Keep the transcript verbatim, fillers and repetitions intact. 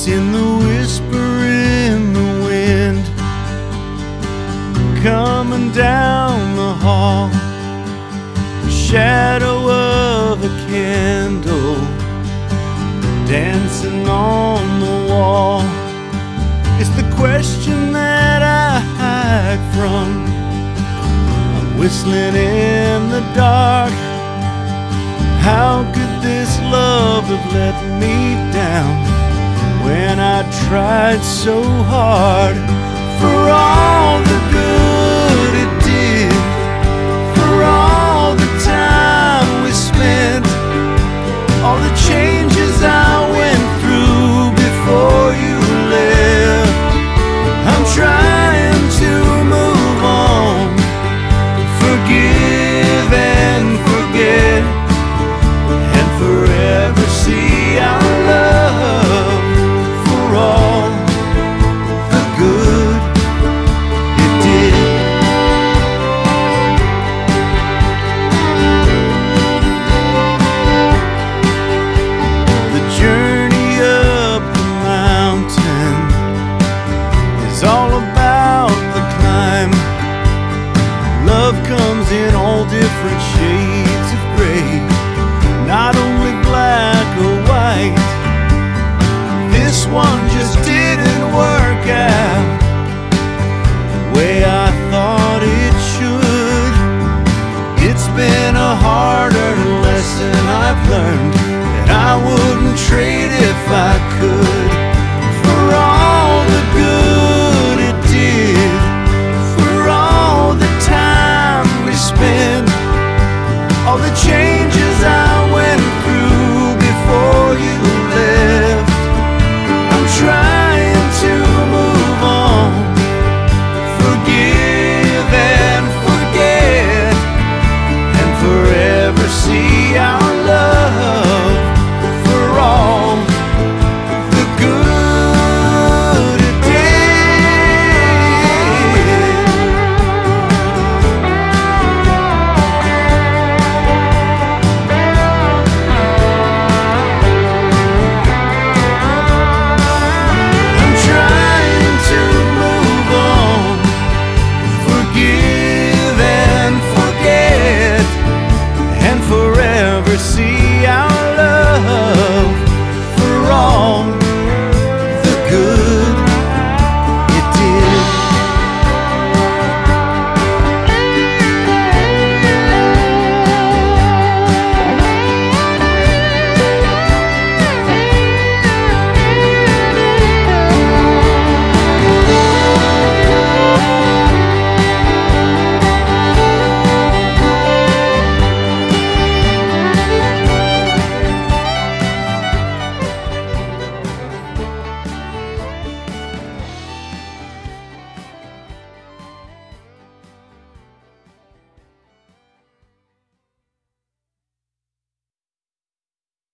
It's in the whisper in the wind, coming down the hall, the shadow of a candle dancing on the wall. It's the question that I hide from. I'm whistling in the dark. How could this love have let me down when I tried so hard? For all the good it did, for all the time we spent, all the changes I went through before you left. I'm trying to move on, forgive and forget, and forever see our love for all the good it did. The journey up the mountain is all about the climb. Love comes in all different shades of gray, not only black or white. This one just didn't work out the way I thought it should. It's been a hard-earned lesson I've learned that I wouldn't trade if I could. For all the good it did, for all the time we spent, all the